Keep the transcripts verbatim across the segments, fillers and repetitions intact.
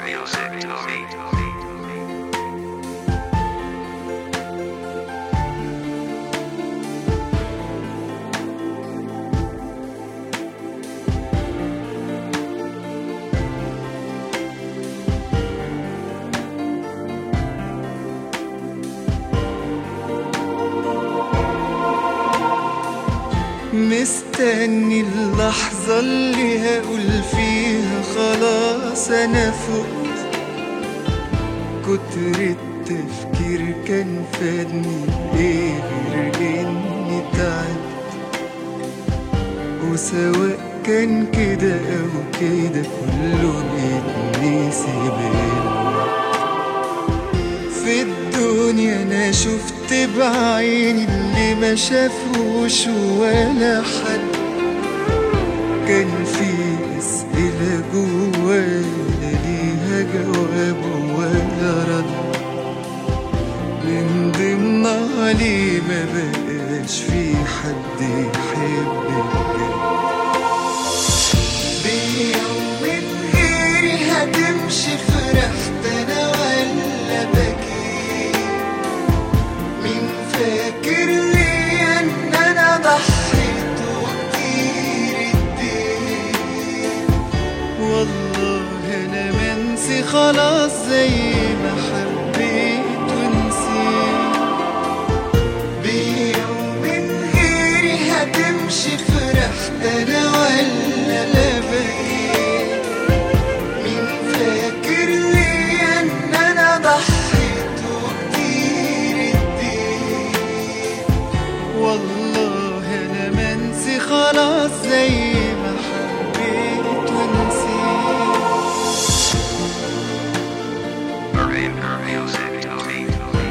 music to me. مستني اللحظة اللي هقول فيها خلاص أنا فقت. كتر التفكير كان فادني إيه غير إني تعبت، وسواء كان كده أو كده كله بيتنسي بالوقت. في الدنيا أنا شفت بعيني اللي ما شافوش ولا حد. كان في أسئلة جوايا لا ليها جواب ولا رد، من ضمنها ليه ما بقاش في حد يحب بجد. بيوم من غيري هتمشي فرحت أنا ولا بكيت؟ مين فاكر لي ان انا ضحيت وكتير اديت؟ والله انا منسي خلاص زي ما حبيت ونسيت. بيوم من غيري هتمشي فرحت انا ولا لا بكيت؟ مين فاكر لي ان انا ضحيت وكتير اديت؟ والله انا منسي خلاص زي ما حبيت ونسيت. Music to me.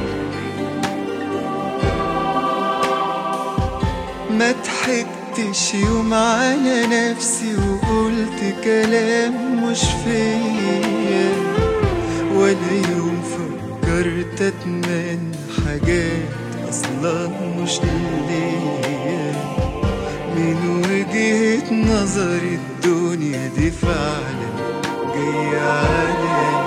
ما ضحكتش يوم على نفسي وقلت كلام مش فيا، ولا يوم فكرت اتمنى حاجات اصلا مش ليا. من وجهة نظر الدنيا دي فعلا جاية عليا.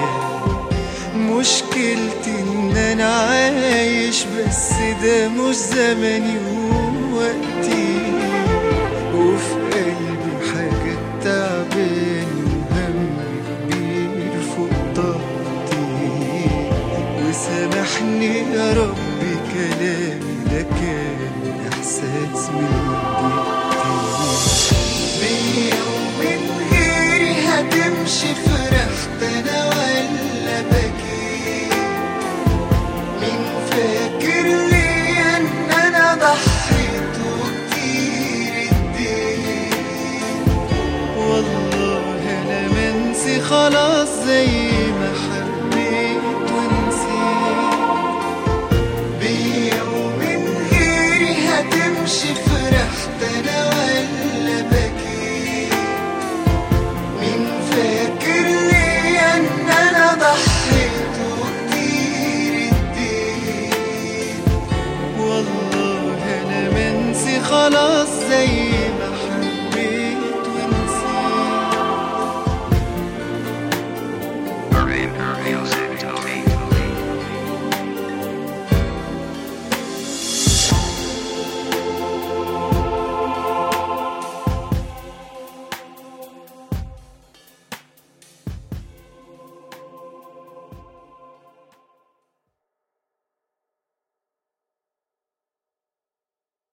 مشكلتي ان انا عايش بس ده مش زمني ووقتي، وفي قلبي حاجات تعباني وهم كبير فوق طاقتي. وسامحني يا ربي كلامي ده كان احساس من جهتي. بيوم من غيري هتمشي فرحت انا ولا بكيت؟ مين فاكر لي ان انا ضحيت وكتير اديت؟ والله انا منسي خلاص زي ما حبيت